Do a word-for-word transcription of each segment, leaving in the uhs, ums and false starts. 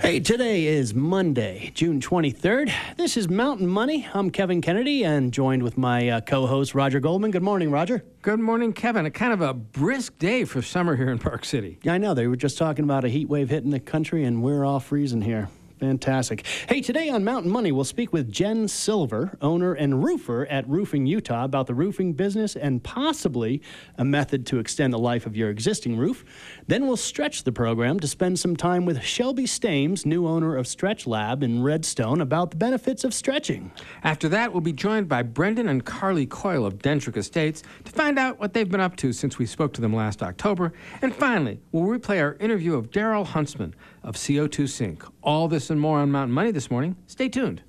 Hey, today is Monday, June twenty-third. This is Mountain Money. I'm Kevin Kennedy and joined with my uh, co-host, Roger Goldman. Good morning, Roger. Good morning, Kevin. A kind of a brisk day for summer here in Park City. I know. They were just talking about a heat wave hitting the country, and we're all freezing here. Fantastic. Hey, today on Mountain Money, we'll speak with Jen Silver, owner and roofer at Roofing Utah, about the roofing business and possibly a method to extend the life of your existing roof. Then we'll stretch the program to spend some time with Shelby Stames, new owner of Stretch Lab in Redstone, about the benefits of stretching. After that, we'll be joined by Brendan and Carly Coyle of Dendrick Estates to find out what they've been up to since we spoke to them last October. And finally, we'll replay our interview of Daryl Huntsman of C O two Sync. All this and more on Mountain Money this morning. Stay tuned.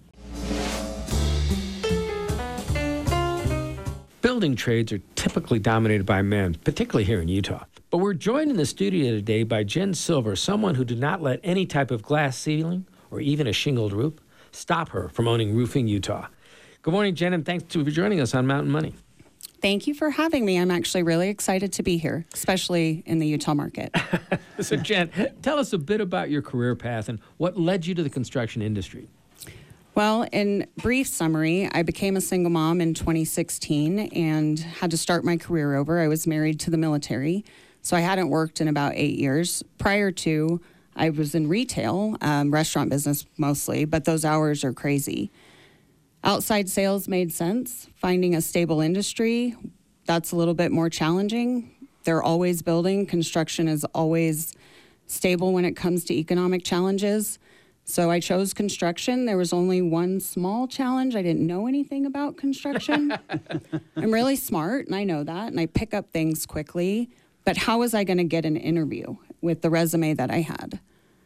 Building trades are typically dominated by men, particularly here in Utah. But we're joined in the studio today by Jen Silver, someone who did not let any type of glass ceiling or even a shingled roof stop her from owning Roofing Utah. Good morning, Jen, and thanks for joining us on Mountain Money. Thank you for having me. I'm actually really excited to be here, especially in the Utah market. So, Jen, tell us a bit about your career path and what led you to the construction industry. Well, in brief summary, I became a single mom in twenty sixteen and had to start my career over. I was married to the military, so I hadn't worked in about eight years. Prior to, I was in retail, um, restaurant business mostly, but those hours are crazy. Outside sales made sense. Finding a stable industry, that's a little bit more challenging. They're always building. Construction is always stable when it comes to economic challenges. So I chose construction. There was only one small challenge. I didn't know anything about construction. I'm really smart, and I know that, and I pick up things quickly. But how was I going to get an interview with the resume that I had?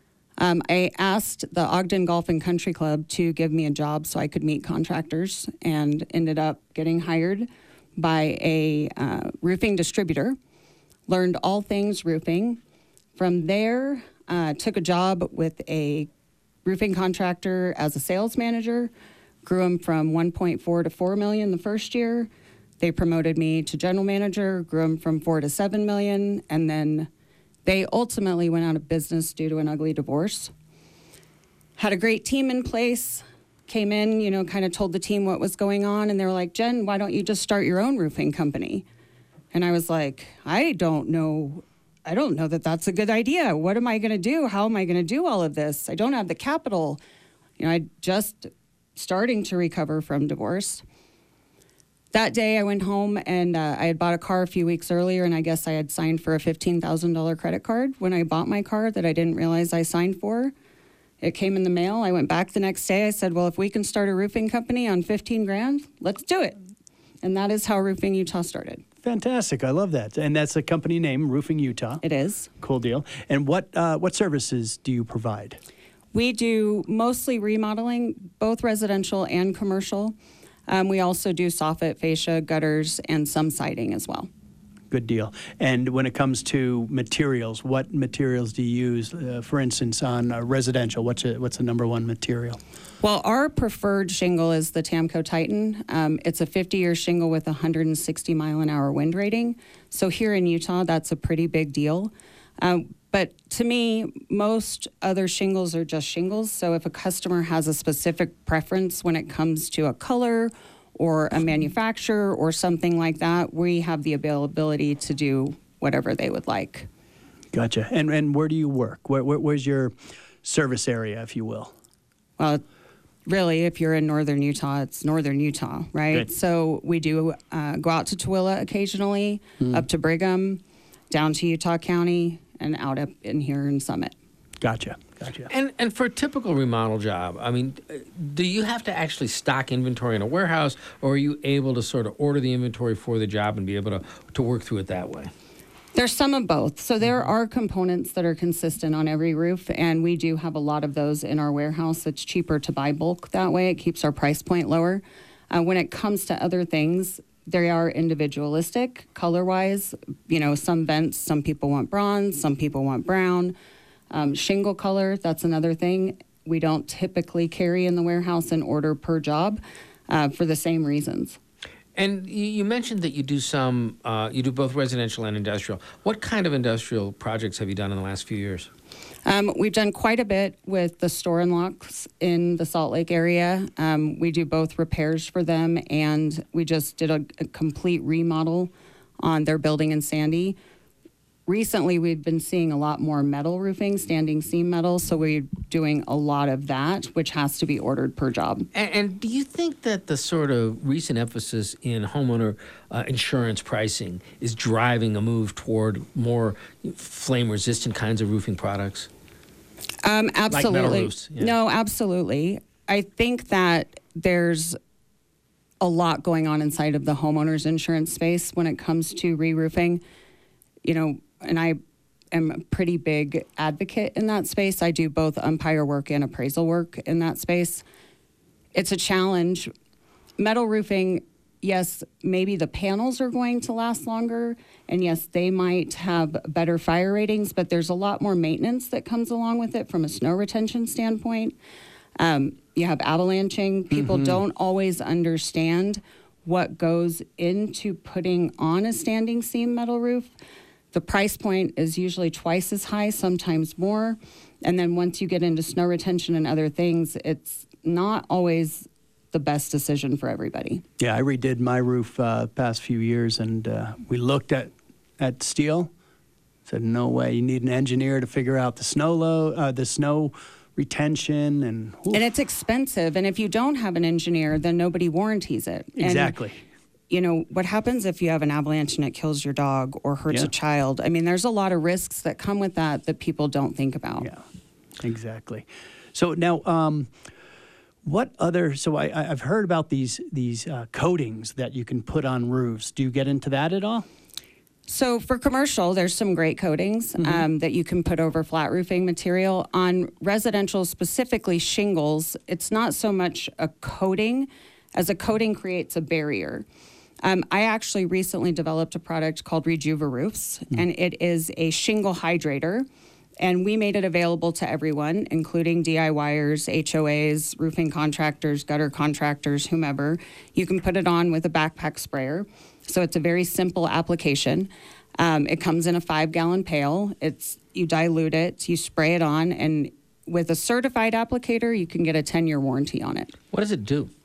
Um, I asked the Ogden Golf and Country Club to give me a job so I could meet contractors, and ended up getting hired by a uh, roofing distributor. Learned all things roofing. From there, uh, took a job with a roofing contractor as a sales manager. Grew them from one point four to four million the first year. They promoted me to general manager. Grew them from four to seven million, and then they ultimately went out of business due to an ugly divorce. Had a great team in place, came in, you know, kind of told the team what was going on, and they were like, Jen, why don't you just start your own roofing company? And I was like, I don't know. I don't know that that's a good idea. What am I going to do? How am I going to do all of this? I don't have the capital. You know, I just starting to recover from divorce. That day I went home and uh, I had bought a car a few weeks earlier, and I guess I had signed for a fifteen thousand dollars credit card when I bought my car that I didn't realize I signed for. It came in the mail. I went back the next day. I said, well, if we can start a roofing company on fifteen grand, let's do it. And that is how Roofing Utah started. Fantastic. I love that. And that's a company name, Roofing Utah. It is. Cool deal. And what uh, what services do you provide? We do mostly remodeling, both residential and commercial. Um, we also do soffit, fascia, gutters, and some siding as well. Good deal. And when it comes to materials, what materials do you use? Uh, for instance, on uh, residential, what's a, what's the number one material? Well, our preferred shingle is the Tamco Titan. Um, it's a fifty-year shingle with a one hundred sixty mile an hour wind rating. So here in Utah, that's a pretty big deal. Um, but to me, most other shingles are just shingles. So if a customer has a specific preference when it comes to a color or a manufacturer or something like that, we have the availability to do whatever they would like. Gotcha. And and where do you work? Where, where, where's your service area, if you will? Well, really, if you're in northern Utah, it's northern Utah, right? Good. So we do uh, go out to Tooele occasionally, mm. up to Brigham, down to Utah County, and out up in here in Summit. Gotcha. Gotcha. And and for a typical remodel job, I mean, do you have to actually stock inventory in a warehouse, or are you able to sort of order the inventory for the job and be able to, to work through it that way? There's some of both. So there are components that are consistent on every roof, and we do have a lot of those in our warehouse. It's cheaper to buy bulk that way. It keeps our price point lower. Uh, when it comes to other things, they are individualistic, color-wise. You know, some vents, some people want bronze, some people want brown. Um, shingle color, that's another thing. We don't typically carry in the warehouse and order per job uh, for the same reasons. And you, you mentioned that you do some, uh, you do both residential and industrial. What kind of industrial projects have you done in the last few years? Um, we've done quite a bit with the store and locks in the Salt Lake area. Um, we do both repairs for them, and we just did a, a complete remodel on their building in Sandy. Recently, we've been seeing a lot more metal roofing, standing seam metal, so we're doing a lot of that, which has to be ordered per job. And, and do you think that the sort of recent emphasis in homeowner uh, insurance pricing is driving a move toward more flame-resistant kinds of roofing products? Um, absolutely. Like metal roofs, yeah. No, absolutely. I think that there's a lot going on inside of the homeowners insurance space when it comes to re-roofing. You know, and I am a pretty big advocate in that space. I do both umpire work and appraisal work in that space. It's a challenge. Metal roofing, yes, maybe the panels are going to last longer, and yes, they might have better fire ratings, but there's a lot more maintenance that comes along with it from a snow retention standpoint. Um, you have avalanching. People mm-hmm. don't always understand what goes into putting on a standing seam metal roof. The price point is usually twice as high, sometimes more. And then once you get into snow retention and other things, it's not always the best decision for everybody. Yeah, I redid my roof uh, past few years, and uh, we looked at, at steel. Said, no way, you need an engineer to figure out the snow low, uh, the snow retention. And, oof. and it's expensive. And if you don't have an engineer, then nobody warranties it. Exactly. And, you know, what happens if you have an avalanche and it kills your dog or hurts yeah. a child? I mean, there's a lot of risks that come with that that people don't think about. Yeah, exactly. So now, um, what other, so I, I've heard about these, these uh, coatings that you can put on roofs. Do you get into that at all? So for commercial, there's some great coatings mm-hmm. um, that you can put over flat roofing material. On residential, specifically shingles, it's not so much a coating as a coating creates a barrier. Um, I actually recently developed a product called Rejuva Roofs, mm. and it is a shingle hydrator, and we made it available to everyone, including DIYers, H O As, roofing contractors, gutter contractors, whomever. You can put it on with a backpack sprayer, so it's a very simple application. Um, it comes in a five-gallon pail. It's you dilute it, you spray it on, and with a certified applicator, you can get a ten-year warranty on it. What does it do?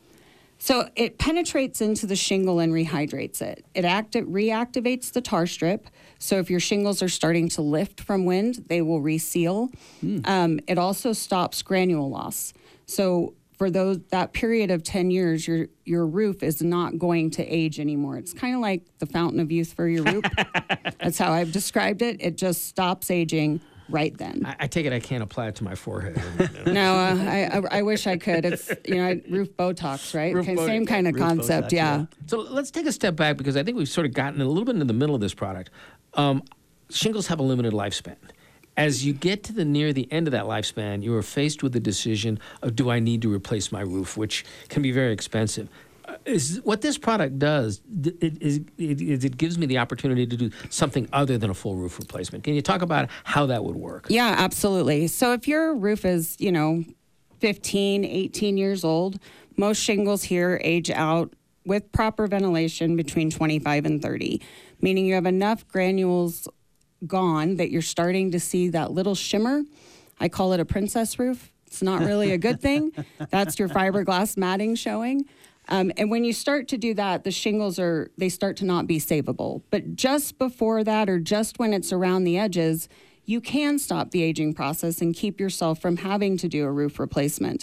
So it penetrates into the shingle and rehydrates it. It acti- reactivates the tar strip. So if your shingles are starting to lift from wind, they will reseal. Mm. Um, it also stops granule loss. So for those that period of ten years, your your roof is not going to age anymore. It's kind of like the fountain of youth for your roof. That's how I've described it. It just stops aging right then. I, I take it I can't apply it to my forehead. No, uh, I, I I wish I could. It's, you know, roof Botox, right? Roof Kind- Botox. Same kind of Roof concept, Botox, yeah. yeah. So let's take a step back, because I think we've sort of gotten a little bit into the middle of this product. Um, shingles have a limited lifespan. As you get to the near the end of that lifespan, you are faced with the decision of, do I need to replace my roof, which can be very expensive. Is what this product does it, is it, it, it gives me the opportunity to do something other than a full roof replacement. Can you talk about how that would work? Yeah, absolutely. So if your roof is, you know, fifteen, eighteen years old, most shingles here age out with proper ventilation between twenty-five and thirty, meaning you have enough granules gone that you're starting to see that little shimmer. I call it a princess roof. It's not really a good thing. That's your fiberglass matting showing. Um, and when you start to do that, the shingles are, they start to not be savable. But just before that, or just when it's around the edges, you can stop the aging process and keep yourself from having to do a roof replacement.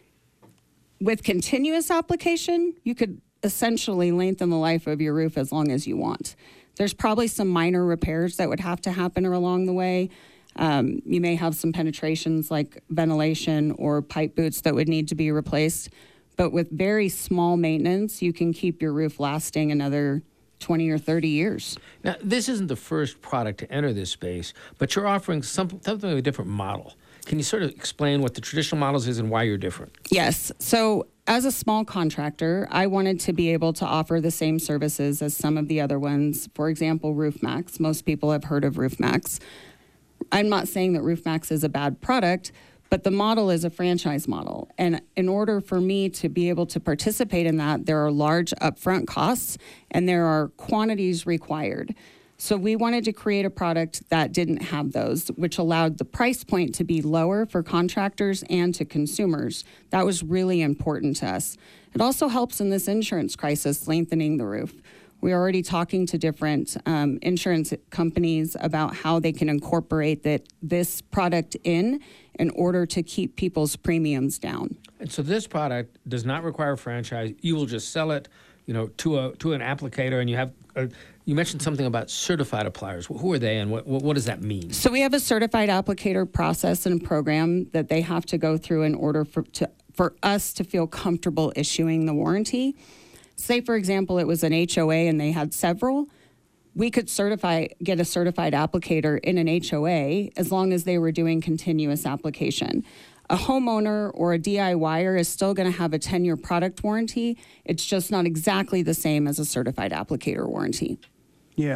With continuous application, you could essentially lengthen the life of your roof as long as you want. There's probably some minor repairs that would have to happen along the way. Um, you may have some penetrations like ventilation or pipe boots that would need to be replaced. But with very small maintenance, you can keep your roof lasting another twenty or thirty years. Now, this isn't the first product to enter this space, but you're offering some, something of a different model. Can you sort of explain what the traditional models is and why you're different? Yes. So as a small contractor, I wanted to be able to offer the same services as some of the other ones. For example, RoofMax. Most people have heard of RoofMax. I'm not saying that RoofMax is a bad product, but the model is a franchise model. And in order for me to be able to participate in that, there are large upfront costs and there are quantities required. So we wanted to create a product that didn't have those, which allowed the price point to be lower for contractors and to consumers. That was really important to us. It also helps in this insurance crisis, lengthening the roof. We're already talking to different um, insurance companies about how they can incorporate that this product in in order to keep people's premiums down. And so this product does not require a franchise. You will just sell it, you know, to a to an applicator, and you have. A, you mentioned something about certified appliers. Who are they, and what, what what does that mean? So we have a certified applicator process and program that they have to go through in order for to for us to feel comfortable issuing the warranty. Say, for example, it was an H O A and they had several. We could certify, get a certified applicator in an H O A as long as they were doing continuous application. A homeowner or a DIYer is still going to have a ten-year product warranty. It's just not exactly the same as a certified applicator warranty. Yeah.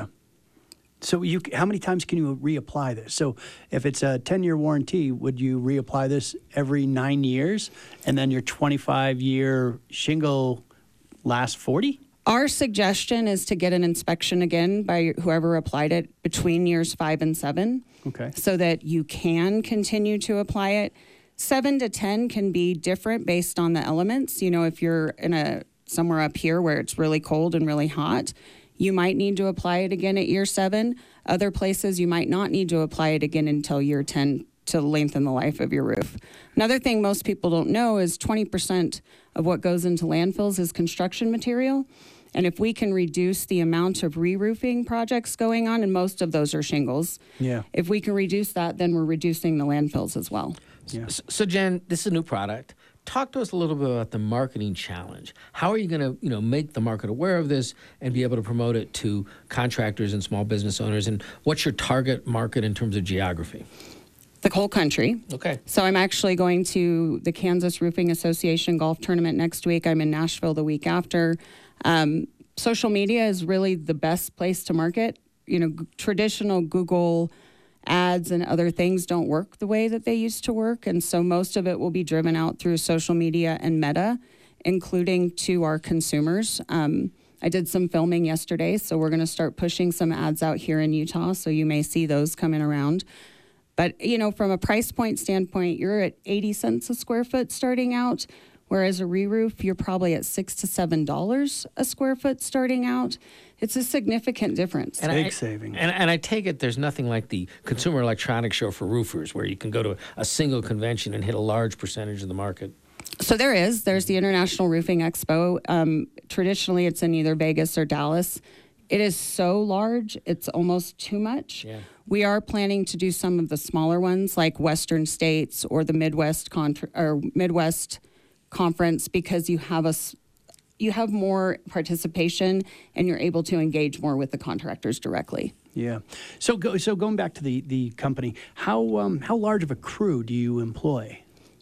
So you, how many times can you reapply this? So if it's a ten-year warranty, would you reapply this every nine years, and then your twenty-five-year shingle lasts forty? Our suggestion is to get an inspection again by whoever applied it between years five and seven. Okay. So that you can continue to apply it. Seven to ten can be different based on the elements. You know, if you're in a somewhere up here where it's really cold and really hot, you might need to apply it again at year seven. Other places you might not need to apply it again until year ten to lengthen the life of your roof. Another thing most people don't know is twenty percent of what goes into landfills is construction material. And if we can reduce the amount of re-roofing projects going on, and most of those are shingles, yeah. if we can reduce that, then we're reducing the landfills as well. Yeah. So, so Jen, this is a new product. Talk to us a little bit about the marketing challenge. How are you going to, you know, make the market aware of this and be able to promote it to contractors and small business owners? And what's your target market in terms of geography? The whole country. Okay. So I'm actually going to the Kansas Roofing Association golf tournament next week. I'm in Nashville the week after. Um, social media is really the best place to market. You know, g- traditional Google ads and other things don't work the way that they used to work. And so most of it will be driven out through social media and Meta, including to our consumers. Um, I did some filming yesterday, so we're going to start pushing some ads out here in Utah. So you may see those coming around. But, you know, from a price point standpoint, you're at eighty cents a square foot starting out, whereas a re-roof, you're probably at six to seven dollars a square foot starting out. It's a significant difference. And Big I, savings. And, and I take it there's nothing like the Consumer Electronics Show for roofers, where you can go to a single convention and hit a large percentage of the market. So there is. There's the International Roofing Expo. Um, traditionally, it's in either Vegas or Dallas. It is so large, it's almost too much. Yeah. We are planning to do some of the smaller ones, like Western States or the Midwest Contra- or Midwest Conference, because you have a s- you have more participation and you're able to engage more with the contractors directly. Yeah. So go, so going back to the, the company, how um, how large of a crew do you employ?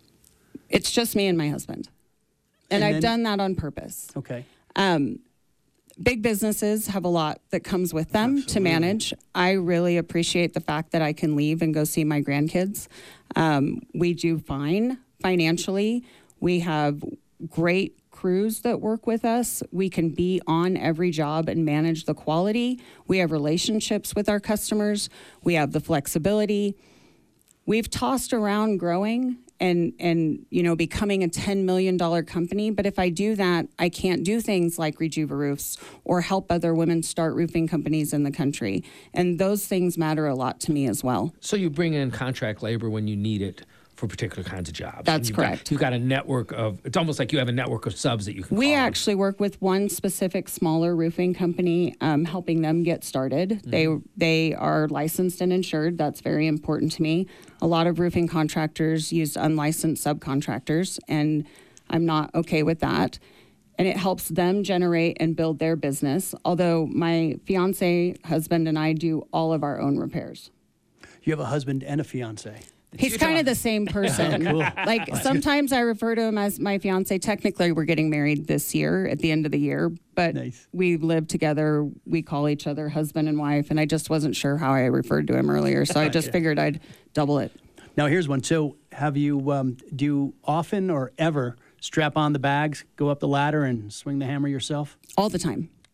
It's just me and my husband, and, And I've then- done that on purpose. Okay. Um, big businesses have a lot that comes with them Absolutely. to manage. I really appreciate the fact that I can leave and go see my grandkids. Um, we do fine financially. We have great crews that work with us. We can be on every job and manage the quality. We have relationships with our customers. We have the flexibility. We've tossed around growing and, and you know, becoming a ten million dollars company. But if I do that, I can't do things like Rejuva Roofs or help other women start roofing companies in the country. And those things matter a lot to me as well. So you bring in contract labor when you need it for particular kinds of jobs. That's And you've correct. Got, you've got a network of, it's almost like you have a network of subs that you can We call. actually work with one specific smaller roofing company, um, helping them get started. Mm-hmm. They they are licensed and insured. That's very important to me. A lot of roofing contractors use unlicensed subcontractors, and I'm not okay with that. And it helps them generate and build their business. Although my fiance, husband, and I do all of our own repairs. You have a husband and a fiance. He's kind of the same person. Cool. Like sometimes I refer to him as my fiance. Technically, we're getting married this year at the end of the year, but Nice. we live together. We call each other husband and wife, and I just wasn't sure how I referred to him earlier, so I just Yeah. figured I'd double it. Now here's one. So have you um, do you often or ever strap on the bags, go up the ladder, and swing the hammer yourself? All the time.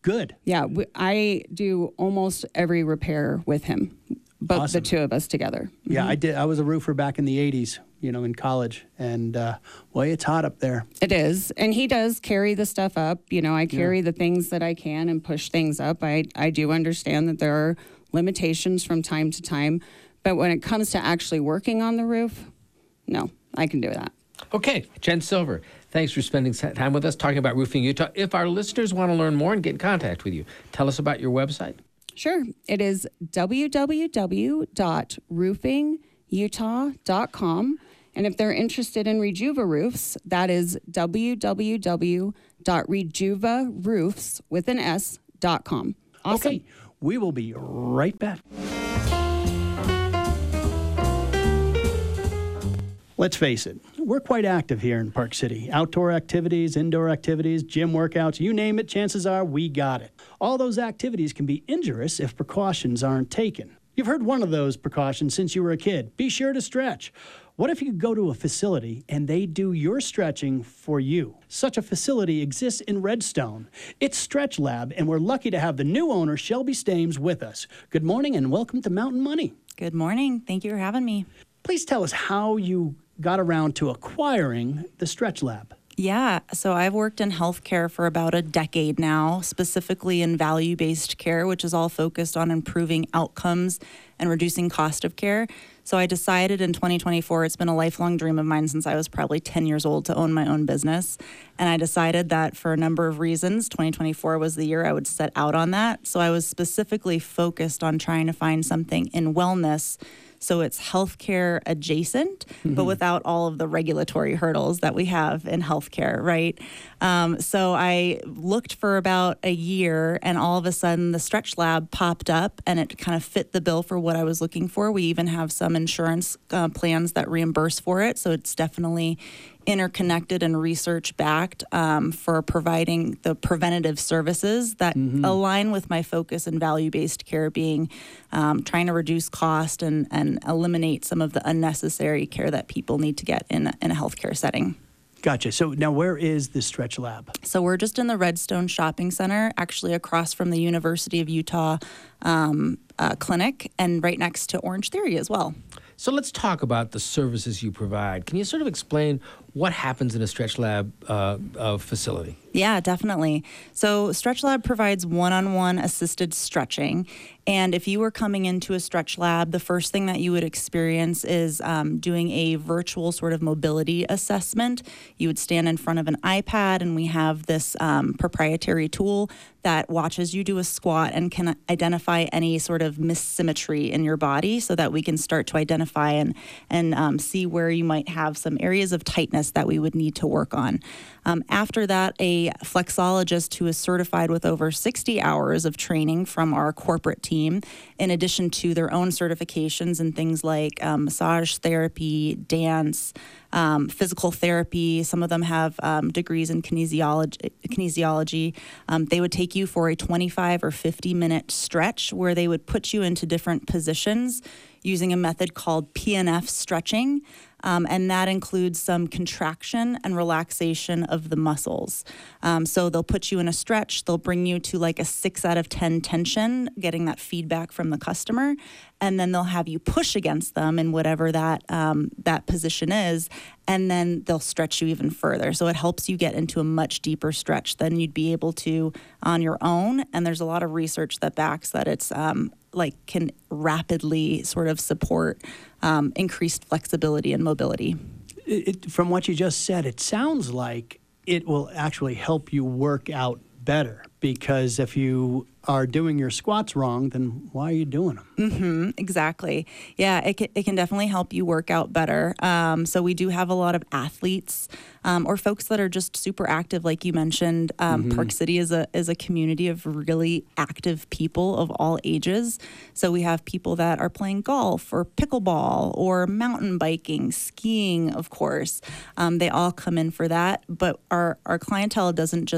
Good. Yeah, we, I do almost every repair with him, both Awesome. the two of us together. Yeah, I did. I was a roofer back in the eighties, you know, in college. And, uh, well, it's hot up there. It is. And he does carry the stuff up. You know, I carry Yeah. the things that I can and push things up. I, I do understand that there are limitations from time to time. But when it comes to actually working on the roof, no, I can do that. Okay, Jen Silver, thanks for spending time with us talking about Roofing Utah. If our listeners want to learn more and get in contact with you, tell us about your website. Sure. It is w w w dot roofing utah dot com. And if they're interested in Rejuva Roofs, that is w w w dot rejuva roofs with an S dot com. Awesome. Okay, we will be right back. Let's face it, we're quite active here in Park City. Outdoor activities, indoor activities, gym workouts, you name it, chances are we got it. All those activities can be injurious if precautions aren't taken. You've heard one of those precautions since you were a kid. Be sure to stretch. What if you go to a facility and they do your stretching for you? Such a facility exists in Redstone. It's Stretch Lab, and we're lucky to have the new owner, Shelby Stames, with us. Good morning and welcome to Mountain Money. Good morning. Thank you for having me. Please tell us how you got around to acquiring the Stretch Lab. Yeah, so I've worked in healthcare for about a decade now, specifically in value-based care, which is all focused on improving outcomes and reducing cost of care. So I decided in twenty twenty-four, it's been a lifelong dream of mine since I was probably ten years old to own my own business. And I decided that for a number of reasons, twenty twenty-four was the year I would set out on that. So I was specifically focused on trying to find something in wellness. So it's healthcare adjacent, mm-hmm. but without all of the regulatory hurdles that we have in healthcare, right? Um, so I looked for about a year, and all of a sudden the Stretch Lab popped up, and it kind of fit the bill for what I was looking for. We even have some insurance uh, plans that reimburse for it, so it's definitely interconnected and research backed um, for providing the preventative services that mm-hmm. align with my focus in value-based care, being um, trying to reduce cost and, and eliminate some of the unnecessary care that people need to get in, in a healthcare setting. Gotcha. So now where is the Stretch Lab? So we're just in the Redstone Shopping Center, actually across from the University of Utah um, uh, clinic, and right next to Orange Theory as well. So let's talk about the services you provide. Can you sort of explain what happens in a Stretch Lab uh, uh, facility? Yeah, definitely. So Stretch Lab provides one-on-one assisted stretching. And if you were coming into a Stretch Lab, the first thing that you would experience is um, doing a virtual sort of mobility assessment. You would stand in front of an iPad, and we have this um, proprietary tool that watches you do a squat and can identify any sort of missymmetry in your body so that we can start to identify and, and um, see where you might have some areas of tightness that we would need to work on. Um, after that, a flexologist who is certified with over sixty hours of training from our corporate team, in addition to their own certifications in things like um, massage therapy, dance, um, physical therapy. Some of them have um, degrees in kinesiology. kinesiology. Um, they would take you for a twenty-five or fifty minute stretch where they would put you into different positions using a method called P N F stretching. Um, and that includes some contraction and relaxation of the muscles. Um, so they'll put you in a stretch, they'll bring you to like a six out of ten tension, getting that feedback from the customer, and then they'll have you push against them in whatever that um, that position is, and then they'll stretch you even further. So it helps you get into a much deeper stretch than you'd be able to on your own, and there's a lot of research that backs that it's um, like can rapidly sort of support um, increased flexibility and mobility. It, it, from what you just said, it sounds like it will actually help you work out better, because if you are doing your squats wrong, then why are you doing them? Mm-hmm, exactly. Yeah, it can, it can definitely help you work out better. Um, so we do have a lot of athletes um, or folks that are just super active, like you mentioned. Um, mm-hmm. Park City is a is a community of really active people of all ages. So we have people that are playing golf or pickleball or mountain biking, skiing, of course. Um, they all come in for that. But our, our clientele doesn't just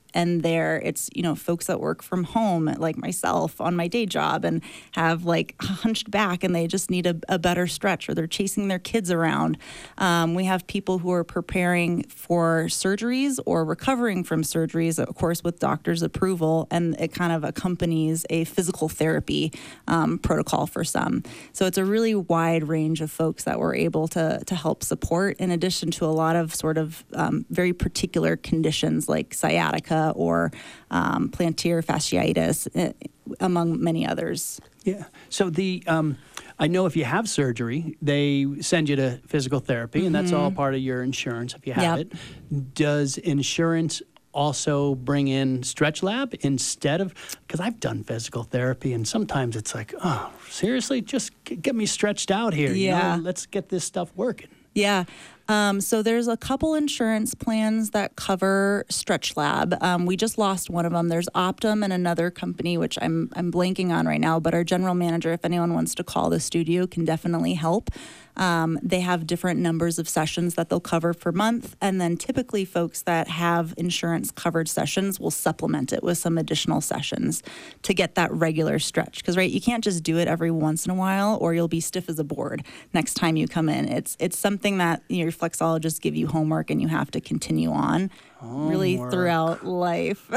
end there. It's, you know, folks that work from home, like myself on my day job, and have like hunched back and they just need a, a better stretch, or they're chasing their kids around. Um, we have people who are preparing for surgeries or recovering from surgeries, of course, with doctor's approval, and it kind of accompanies a physical therapy um, protocol for some. So it's a really wide range of folks that we're able to, to help support, in addition to a lot of sort of um, very particular conditions like sciatica or um, plantar fasciitis, uh, among many others. Yeah. So the um, I know if you have surgery, they send you to physical therapy, mm-hmm. and that's all part of your insurance if you have Yep. it. Does insurance also bring in Stretch Lab instead of, because I've done physical therapy and sometimes it's like, oh, seriously, just g- get me stretched out here. Yeah. You know? Let's get this stuff working. Yeah. Um, so there's a couple insurance plans that cover Stretch Lab. Um, we just lost one of them. There's Optum and another company, which I'm I'm blanking on right now, but our general manager, if anyone wants to call the studio, can definitely help. Um, they have different numbers of sessions that they'll cover per month. And then typically folks that have insurance covered sessions will supplement it with some additional sessions to get that regular stretch. Because, right, you can't just do it every once in a while or you'll be stiff as a board next time you come in. It's it's something that, you know, your flexologists give you homework and you have to continue on Homework. really throughout life.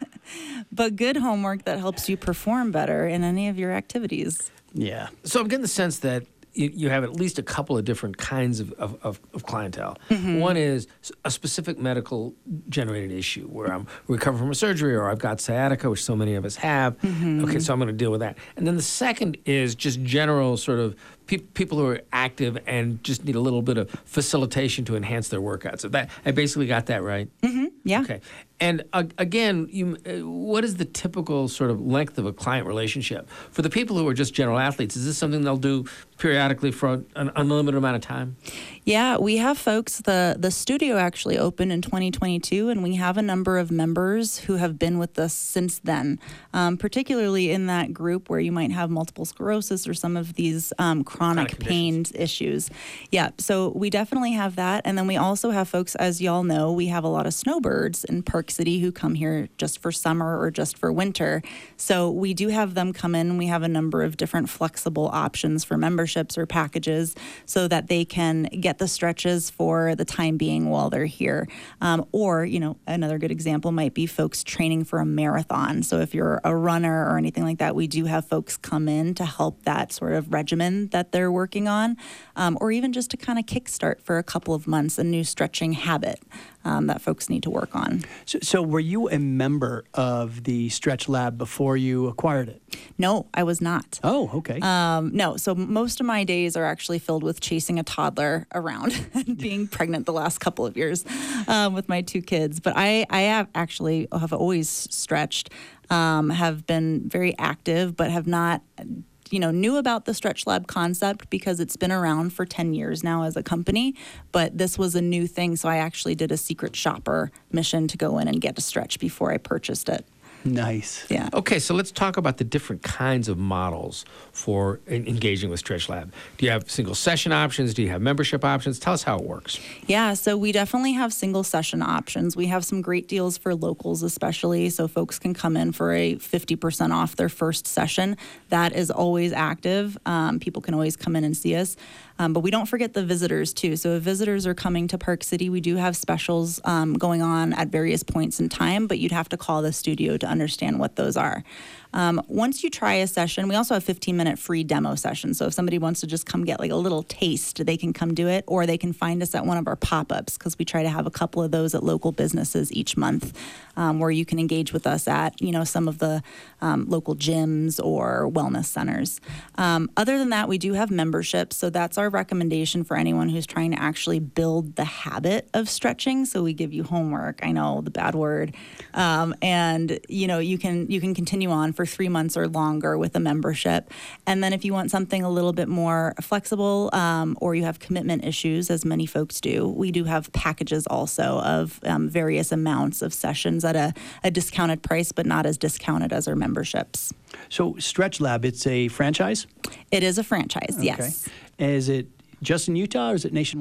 But good homework that helps you perform better in any of your activities. Yeah. So I'm getting the sense that you, you have at least a couple of different kinds of, of, of, of clientele. Mm-hmm. One is a specific medical generated issue where I'm recovering from a surgery or I've got sciatica, which so many of us have. Mm-hmm. Okay, so I'm going to deal with that. And then the second is just general sort of pe- people who are active and just need a little bit of facilitation to enhance their workout. So that I basically got that right? Mm-hmm. Yeah. Okay. And uh, again, you, uh, what is the typical sort of length of a client relationship? For the people who are just general athletes, is this something they'll do periodically for an unlimited amount of time? Yeah, we have folks, the, the studio actually opened in twenty twenty-two, and we have a number of members who have been with us since then, um, particularly in that group where you might have multiple sclerosis or some of these um, chronic, chronic pain issues. Yeah, so we definitely have that. And then we also have folks, as y'all know, we have a lot of snowbirds in Park City who come here just for summer or just for winter. So we do have them come in. We have a number of different flexible options for memberships or packages so that they can get the stretches for the time being while they're here. Um, or, you know, another good example might be folks training for a marathon. So if you're a runner or anything like that, we do have folks come in to help that sort of regimen that they're working on, um, or even just to kind of kickstart for a couple of months a new stretching habit um, that folks need to work on. So, so were you a member of the Stretch Lab before you acquired it? No, I was not. Oh, okay. Um, no, so most of my days are actually filled with chasing a toddler around and being pregnant the last couple of years um, with my two kids. But I, I have actually have always stretched, um, have been very active, but have not, you know, knew about the Stretch Lab concept because it's been around for ten years now as a company, but this was a new thing. So I actually did a secret shopper mission to go in and get a stretch before I purchased it. Nice. Yeah. Okay, so let's talk about the different kinds of models for en- engaging with Stretch Lab. Do you have single session options? Do you have membership options? Tell us how it works. Yeah, so we definitely have single session options. We have some great deals for locals especially, so folks can come in for a fifty percent off their first session. That is always active. Um, people can always come in and see us. Um, but we don't forget the visitors too. So if visitors are coming to Park City, we do have specials um, going on at various points in time, but you'd have to call the studio to understand what those are. Um, once you try a session, we also have fifteen minute free demo sessions. So if somebody wants to just come get like a little taste, they can come do it, or they can find us at one of our pop-ups because we try to have a couple of those at local businesses each month um, where you can engage with us at, you know, some of the um, local gyms or wellness centers. Um, other than that, we do have memberships. So that's our recommendation for anyone who's trying to actually build the habit of stretching. So we give you homework. I know the bad word. Um, and, you know, you can you can continue on for three months or longer with a membership. And then if you want something a little bit more flexible um, or you have commitment issues, as many folks do, we do have packages also of um, various amounts of sessions at a, a discounted price, but not as discounted as our memberships. So Stretch Lab, it's a franchise? It is a franchise, yes. Okay. Is it just in Utah or is it nationwide?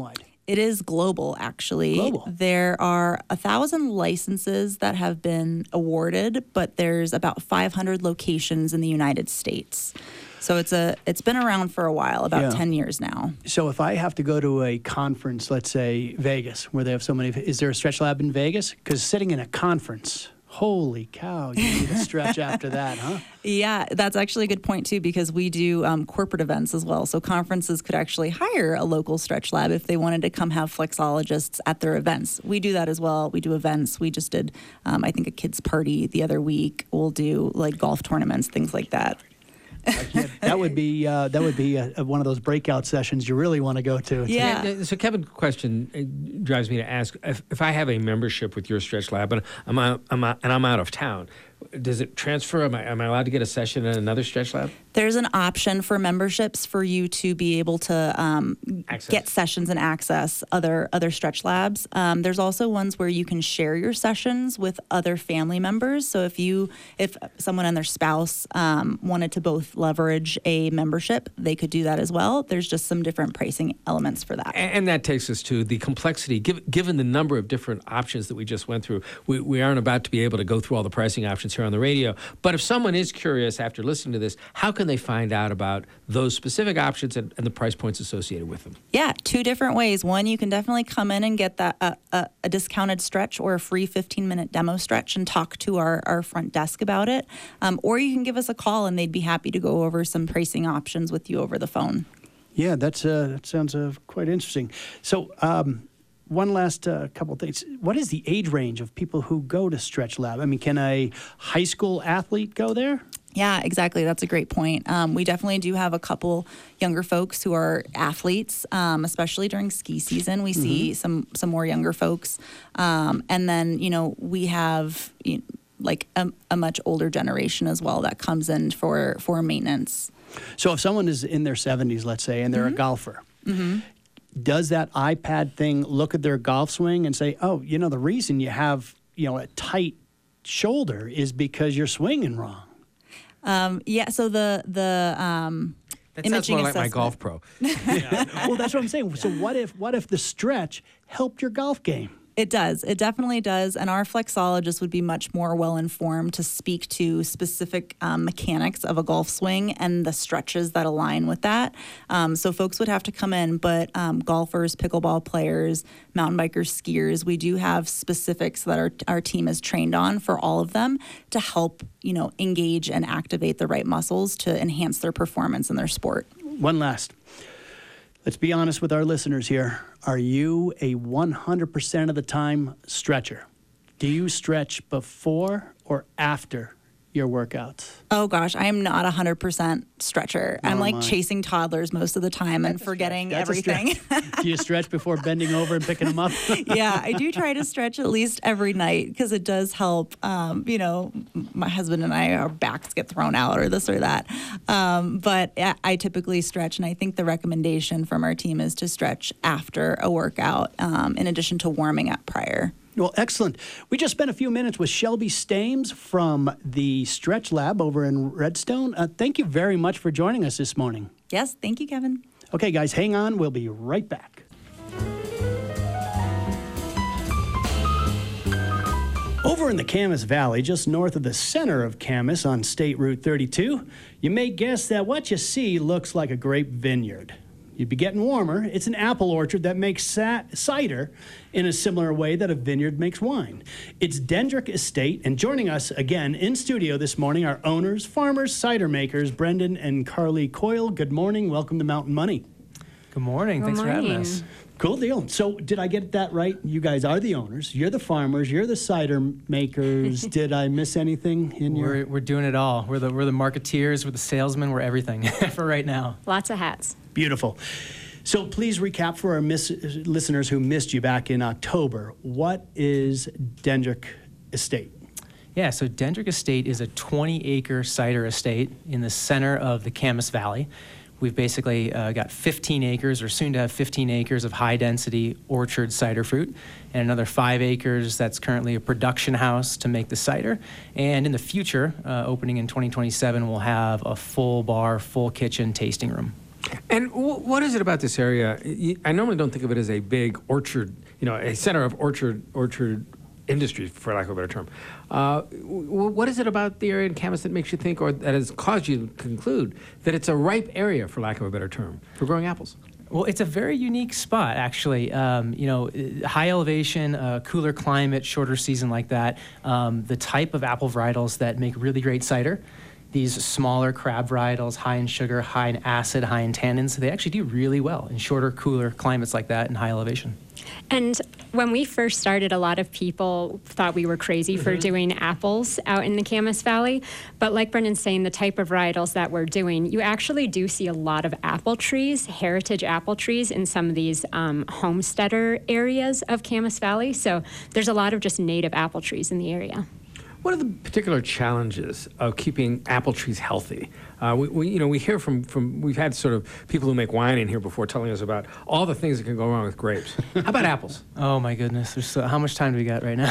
It is global, actually. Global. There are a thousand licenses that have been awarded, but there's about five hundred locations in the United States. So it's a it's been around for a while, about Yeah. ten years now. So if I have to go to a conference, let's say Vegas, where they have so many, is there a stretch lab in Vegas? Because sitting in a conference, holy cow, you need a stretch after that, huh? Yeah, that's actually a good point too, because we do um, corporate events as well. So conferences could actually hire a local stretch lab if they wanted to come have flexologists at their events. We do that as well. We do events. We just did, um, I think, a kids' party the other week. We'll do like golf tournaments, things like that. That would be uh, that would be a, a, one of those breakout sessions you really want to go to. It's Yeah. Yeah, So Kevin, question uh, drives me to ask: if, if I have a membership with your stretch lab and I'm out, I'm out, and I'm out of town, does it transfer? Am I, am I allowed to get a session at another stretch lab? There's an option for memberships for you to be able to um, Access. get sessions and access other other stretch labs. Um, there's also ones where you can share your sessions with other family members. So if you if someone and their spouse um, wanted to both leverage a membership, they could do that as well. There's just some different pricing elements for that. And, and that takes us to the complexity. Given, given the number of different options that we just went through, we, we aren't about to be able to go through all the pricing options here on the radio. But if someone is curious after listening to this, how can they find out about those specific options and, and the price points associated with them? Yeah, two different ways. One, you can definitely come in and get that uh, a, a discounted stretch or a free fifteen minute demo stretch and talk to our, our front desk about it. Um, or you can give us a call and they'd be happy to go over some pricing options with you over the phone. Yeah, that's uh, that sounds uh, quite interesting. So, um, one last uh, couple things. What is the age range of people who go to Stretch Lab? I mean, can a high school athlete go there? Yeah, exactly. That's a great point. Um, we definitely do have a couple younger folks who are athletes, um, especially during ski season. We mm-hmm. see some some more younger folks, um, and then you know we have you know, like a, a much older generation as well that comes in for for maintenance. So if someone is in their seventies, let's say, and they're mm-hmm. a golfer, mm-hmm. does that iPad thing look at their golf swing and say, "Oh, you know, the reason you have you know a tight shoulder is because you're swinging wrong"? Um, yeah, so the the um, that imaging sounds more like assessment. my golf pro. Yeah. Well, that's what I'm saying. So what if what if the stretch helped your golf game? It does. It definitely does. And our flexologist would be much more well-informed to speak to specific um, mechanics of a golf swing and the stretches that align with that. Um, so folks would have to come in, but um, golfers, pickleball players, mountain bikers, skiers, we do have specifics that our, our team is trained on for all of them to help, you know, engage and activate the right muscles to enhance their performance in their sport. One last. Let's be honest with our listeners here. Are you a one hundred percent of the time stretcher? Do you stretch before or after your workouts? Oh gosh, I am not a hundred percent stretcher. Nor I'm like am I. chasing toddlers most of the time and forgetting That's a everything. stretch. Do you stretch before bending over and picking them up? Yeah, I do try to stretch at least every night because it does help. Um, you know, my husband and I, our backs get thrown out or this or that. Um, but I, I typically stretch, and I think the recommendation from our team is to stretch after a workout, um, in addition to warming up prior. Well, excellent. We just spent a few minutes with Shelby Stames from the Stretch Lab over in Redstone. Uh, thank you very much for joining us this morning. Yes, thank you, Kevin. Okay, guys, hang on. We'll be right back. Over in the Camas Valley, just north of the center of Camas on State Route thirty-two, you may guess that what you see looks like a grape vineyard. You'd be getting warmer. It's an apple orchard that makes sa- cider in a similar way that a vineyard makes wine. It's Dendrick Estate, and joining us again in studio this morning are owners, farmers, cider makers, Brendan and Carly Coyle. Good morning. Welcome to Mountain Money. Good morning. Good Thanks morning. for having us. Cool deal. So did I get that right? You guys are the owners. You're the farmers. You're the cider makers. Did I miss anything in your... We're, we're doing it all. We're the, we're the marketeers. We're the salesmen. We're everything for right now. Lots of hats. Beautiful. So please recap for our miss- listeners who missed you back in October. What is Dendrick Estate? Yeah, so Dendrick Estate is a twenty acre cider estate in the center of the Camas Valley. We've basically uh, got fifteen acres, or soon to have fifteen acres of high-density orchard cider fruit, and another five acres that's currently a production house to make the cider. And in the future, uh, opening in twenty twenty-seven, we'll have a full bar, full kitchen tasting room. And w- what is it about this area? Y- I normally don't think of it as a big orchard, you know, a center of orchard orchard industry, for lack of a better term. Uh, w- what is it about the area in Camas that makes you think, or that has caused you to conclude that it's a ripe area, for lack of a better term, for growing apples? Well, it's a very unique spot, actually. Um, you know, high elevation, uh, cooler climate, shorter season like that. Um, the type of apple varietals that make really great cider. These smaller crab varietals, high in sugar, high in acid, high in tannins, they actually do really well in shorter, cooler climates like that and high elevation. And when we first started, a lot of people thought we were crazy mm-hmm. for doing apples out in the Camas Valley. But like Brendan's saying, the type of varietals that we're doing, you actually do see a lot of apple trees, heritage apple trees in some of these um, homesteader areas of Camas Valley. So there's a lot of just native apple trees in the area. What are the particular challenges of keeping apple trees healthy? Uh, we, we, you know, we hear from, from, we've had sort of people who make wine in here before telling us about all the things that can go wrong with grapes. How about apples? Oh my goodness! There's so, how much time do we got right now?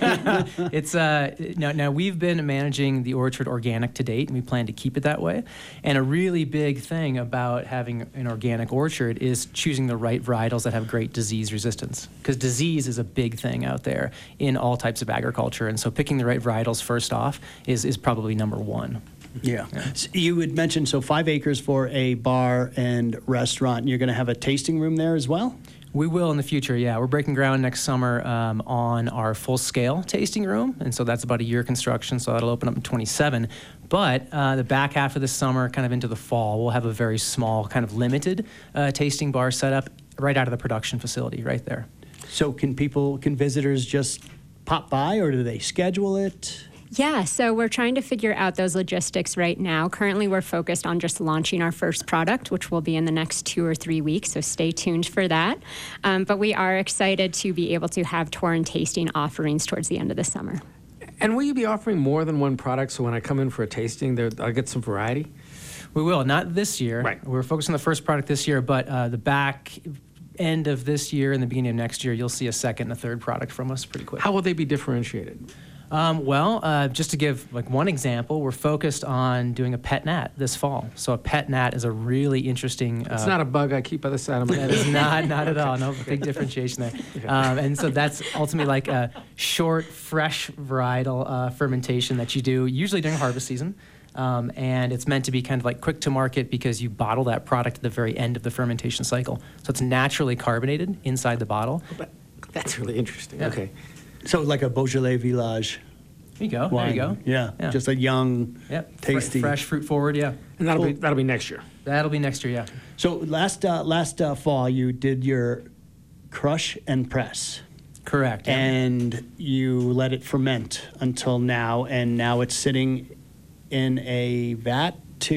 it's uh, now, now we've been managing the orchard organic to date, and we plan to keep it that way. And a really big thing about having an organic orchard is choosing the right varietals that have great disease resistance, because disease is a big thing out there in all types of agriculture. And so picking the right varietals first off is is probably number one. Yeah. yeah. So you had mentioned, so five acres for a bar and restaurant, and you're going to have a tasting room there as well? We will in the future, yeah. We're breaking ground next summer um, on our full-scale tasting room, and so that's about a year construction, so that'll open up in twenty-seven. But uh, the back half of the summer, kind of into the fall, we'll have a very small, kind of limited uh, tasting bar set up right out of the production facility right there. So can people, can visitors just pop by, or do they schedule it? Yeah, so we're trying to figure out those logistics right now. Currently, we're focused on just launching our first product, which will be in the next two or three weeks, so stay tuned for that. Um, but we are excited to be able to have tour and tasting offerings towards the end of the summer. And will you be offering more than one product, so when I come in for a tasting, there, I'll get some variety? We will, not this year. Right. We're focused on the first product this year, but uh, the back end of this year and the beginning of next year, you'll see a second and a third product from us pretty quick. How will they be differentiated? Um, well, uh, just to give like one example, we're focused on doing a pet gnat this fall. So a pet gnat is a really interesting. Uh, it's not a bug I keep by the side of my head. It's not, not at all. No big differentiation there. Okay. Um, and so that's ultimately like a short, fresh varietal uh, fermentation that you do usually during harvest season. Um, and it's meant to be kind of like quick to market because you bottle that product at the very end of the fermentation cycle. So it's naturally carbonated inside the bottle. But that's really interesting. Yeah. Okay. So like a Beaujolais Village. There you go. Wine. There you go. Yeah. yeah. Just a young, yep. tasty, Fre- fresh, fruit forward. Yeah. And that'll Cool. be that'll be next year. That'll be next year. Yeah. So last uh, last uh, fall, you did your crush and press. Correct. Yeah. And you let it ferment until now, and now it's sitting in a vat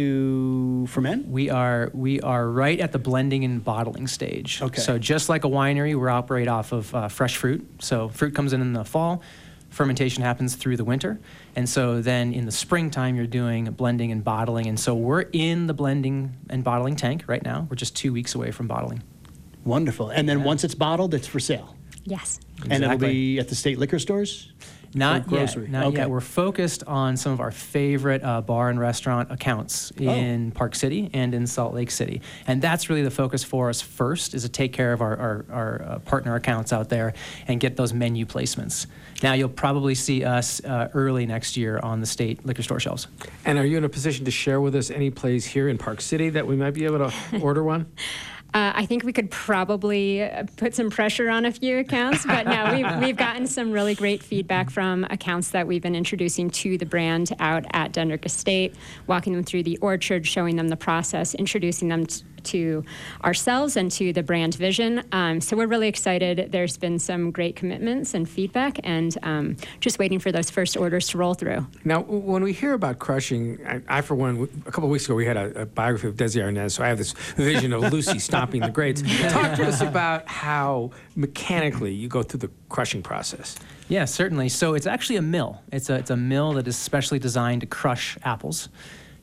to ferment? We are we are right at the blending and bottling stage. Okay. So just like a winery, we operate off of uh, fresh fruit. So fruit comes in in the fall, fermentation happens through the winter, and so then in the springtime you're doing blending and bottling. And so we're in the blending and bottling tank right now. We're just two weeks away from bottling. Wonderful. And then Yeah. once it's bottled, it's for sale. Yes. And it'll Exactly. be at the state liquor stores? Not Or grocery? yet. Not Okay. yet. We're focused on some of our favorite uh, bar and restaurant accounts in Park City and in Salt Lake City, and that's really the focus for us first, is to take care of our our, our uh, partner accounts out there and get those menu placements. Now you'll probably see us uh, early next year on the state liquor store shelves. And are you in a position to share with us any place here in Park City that we might be able to order one? Uh, I think we could probably uh, put some pressure on a few accounts, but no, we've, we've gotten some really great feedback from accounts that we've been introducing to the brand out at Dendrick Estate, walking them through the orchard, showing them the process, introducing them t- to ourselves and to the brand vision. Um, so we're really excited. There's been some great commitments and feedback, and um, just waiting for those first orders to roll through. Now, when we hear about crushing, I, I for one, a couple of weeks ago we had a, a biography of Desi Arnaz, so I have this vision of Lucy stomping the grapes. Talk to us about how mechanically you go through the crushing process. Yeah, certainly. So it's actually a mill. It's a it's a mill that is specially designed to crush apples.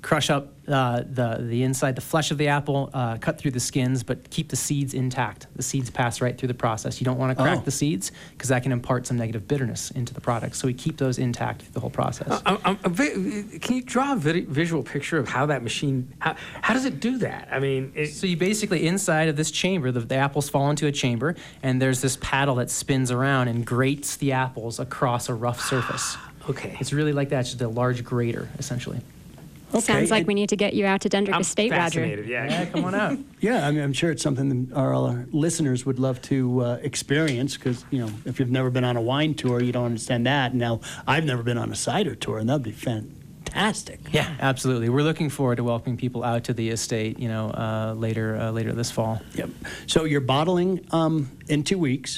crush up uh, the the inside, the flesh of the apple, uh, cut through the skins, but keep the seeds intact. The seeds pass right through the process. You don't want to crack Oh. the seeds because that can impart some negative bitterness into the product. So we keep those intact through the whole process. Uh, um, um, vi- can you draw a vid- visual picture of how that machine, how, how does it do that? I mean, it, So you basically, inside of this chamber, the, the apples fall into a chamber, and there's this paddle that spins around and grates the apples across a rough surface. okay. It's really like that, it's just a large grater, essentially. Sounds like and- we need to get you out to Dendrick I'm Estate, Roger. fascinated, yeah. Yeah, come on out. Yeah, I mean, I'm sure it's something that our, our listeners would love to uh, experience because, you know, if you've never been on a wine tour, you don't understand that. Now, I've never been on a cider tour, and that'd be fantastic. Yeah, absolutely. We're looking forward to welcoming people out to the estate, you know, uh, later uh, later this fall. Yep. So you're bottling um, in two weeks,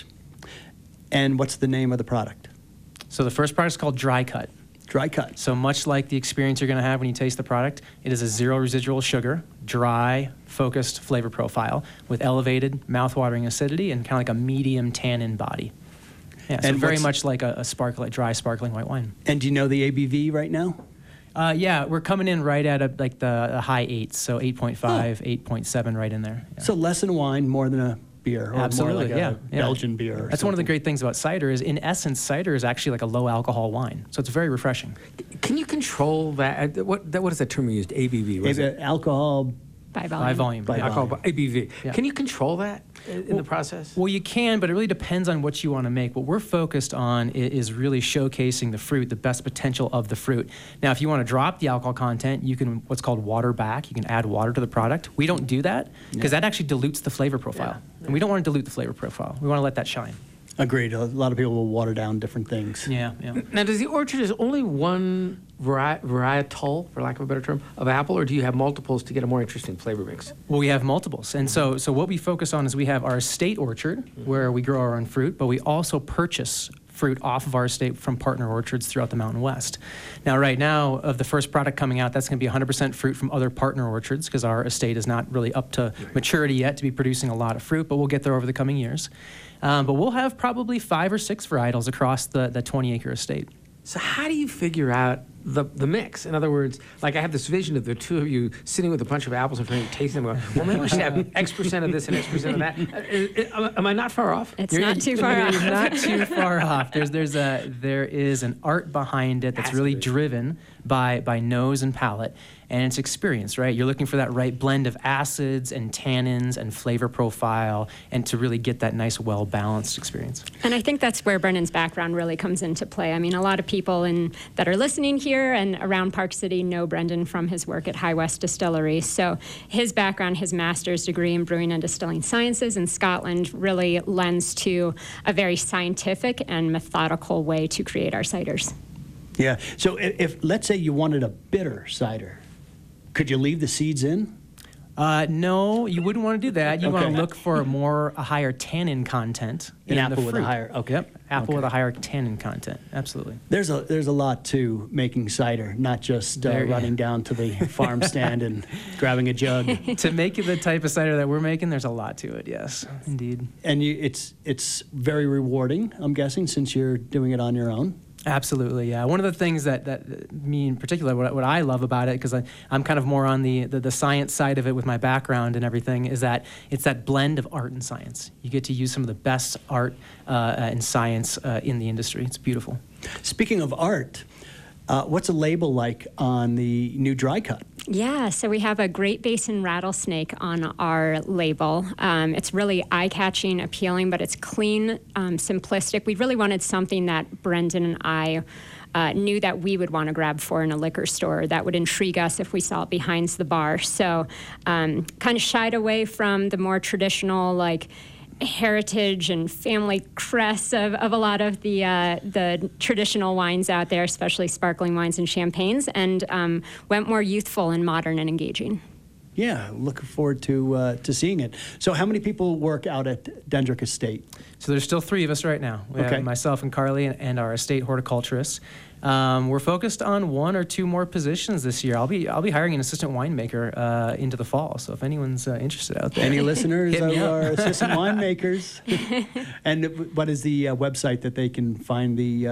and what's the name of the product? So the first product is called Dry Cut. Dry cut. So much like the experience you're going to have when you taste the product, it is a zero residual sugar, dry, focused flavor profile with elevated mouthwatering acidity and kind of like a medium tannin body. Yeah, so And very what's- much like a, a sparkling, dry sparkling white wine. And do you know the A B V right now? Uh, yeah, we're coming in right at a, like the, the high eights, so eight point five, eight point seven right in there. Yeah. So less than a wine, more than a beer, or Absolutely, more like yeah, a yeah. Belgian beer. Or That's one of the something. great things about cider is, in essence, cider is actually like a low alcohol wine. So it's very refreshing. Can you control that? uh, What, that, what is that term you used? A B V, was A- it? alcohol. By volume. By volume. By yeah. Alcohol, volume. A B V. Yeah. Can you control that in, in the process? Well, you can, but it really depends on what you want to make. What we're focused on i- is really showcasing the fruit, the best potential of the fruit. Now, if you want to drop the alcohol content, you can what's called water back. You can add water to the product. We don't do that because that actually dilutes the flavor profile. And we don't want to dilute the flavor profile. We want to let that shine. Agreed. A lot of people will water down different things. Yeah, yeah. Now, does the orchard is only one vari- varietal, for lack of a better term, of apple, or do you have multiples to get a more interesting flavor mix? Well, we have multiples. And so, so what we focus on is we have our estate orchard where we grow our own fruit, but we also purchase fruit off of our estate from partner orchards throughout the Mountain West. Now, right now, of the first product coming out, that's going to be one hundred percent fruit from other partner orchards because our estate is not really up to maturity yet to be producing a lot of fruit, but we'll get there over the coming years. Um, but we'll have probably five or six varietals across the, the twenty acre estate. So how do you figure out the, the mix? In other words, like I have this vision of the two of you sitting with a bunch of apples in front of you, tasting them, going, well, maybe we should have X percent of this and X percent of that. Uh, uh, Am I not far off? It's not too far off. You're not too far off. There's there's a there is an art behind it that's Has to really be. driven by by nose and palate, and it's experience, right? You're looking for that right blend of acids and tannins and flavor profile, and to really get that nice, well balanced experience. And I think that's where Brendan's background really comes into play. I mean, a lot of people in, that are listening here and around Park City know Brendan from his work at High West Distillery. So his background, his master's degree in brewing and distilling sciences in Scotland really lends to a very scientific and methodical way to create our ciders. Yeah. So if, if let's say you wanted a bitter cider, could you leave the seeds in? Uh, no, you wouldn't want to do that. You want Okay. to look for a more a higher tannin content An in apple the with a fruit. higher- okay. Yep, apple Okay. with a higher tannin content. Absolutely. There's a there's a lot to making cider, not just uh, There- running down to the farm stand and grabbing a jug. To make it the type of cider that we're making, there's a lot to it. Yes, indeed. And you, it's it's very rewarding, I'm guessing, since you're doing it on your own. Absolutely, yeah. One of the things that, that me in particular, what, what I love about it, because I'm kind of more on the, the, the science side of it with my background and everything, is that it's that blend of art and science. You get to use some of the best art uh, and science uh, in the industry. It's beautiful. Speaking of art, uh, what's a label like on the new dry cut? Yeah, so we have a Great Basin rattlesnake on our label. Um, it's really eye-catching, appealing, but it's clean, um, simplistic. We really wanted something that Brendan and I uh, knew that we would want to grab for in a liquor store that would intrigue us if we saw it behind the bar. So um, kind of shied away from the more traditional, like, heritage and family crests of, of a lot of the uh, the traditional wines out there, especially sparkling wines and champagnes, and um, went more youthful and modern and engaging. Yeah, looking forward to uh, to seeing it. So, how many people work out at Dendrick Estate? So there's still three of us right now. We Okay. have myself and Carly and, and our estate horticulturist. Um, we're focused on one or two more positions this year. I'll be I'll be hiring an assistant winemaker uh, into the fall. So if anyone's uh, interested out there, Any listeners Hit of me up. our assistant winemakers? And what is the uh, website that they can find the uh,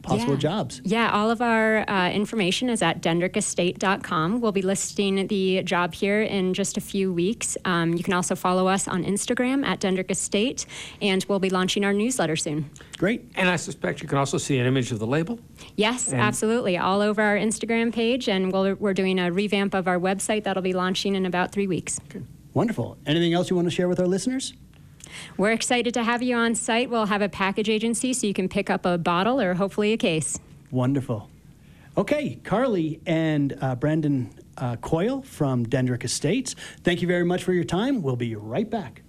possible Yeah. jobs. Yeah, all of our uh, information is at dendrick estate dot com. We'll be listing the job here in just a few weeks. Um, you can also follow us on Instagram at Dendrick Estate, and we'll be launching our newsletter soon. Great. And I suspect you can also see an image of the label. Yes, And- absolutely. All over our Instagram page, and we'll, we're doing a revamp of our website that'll be launching in about three weeks. Wonderful. Anything else you want to share with our listeners? We're excited to have you on site. We'll have a package agency so you can pick up a bottle or hopefully a case. Wonderful. Okay, Carly and uh, Brandon uh, Coyle from Dendrick Estates, thank you very much for your time. We'll be right back.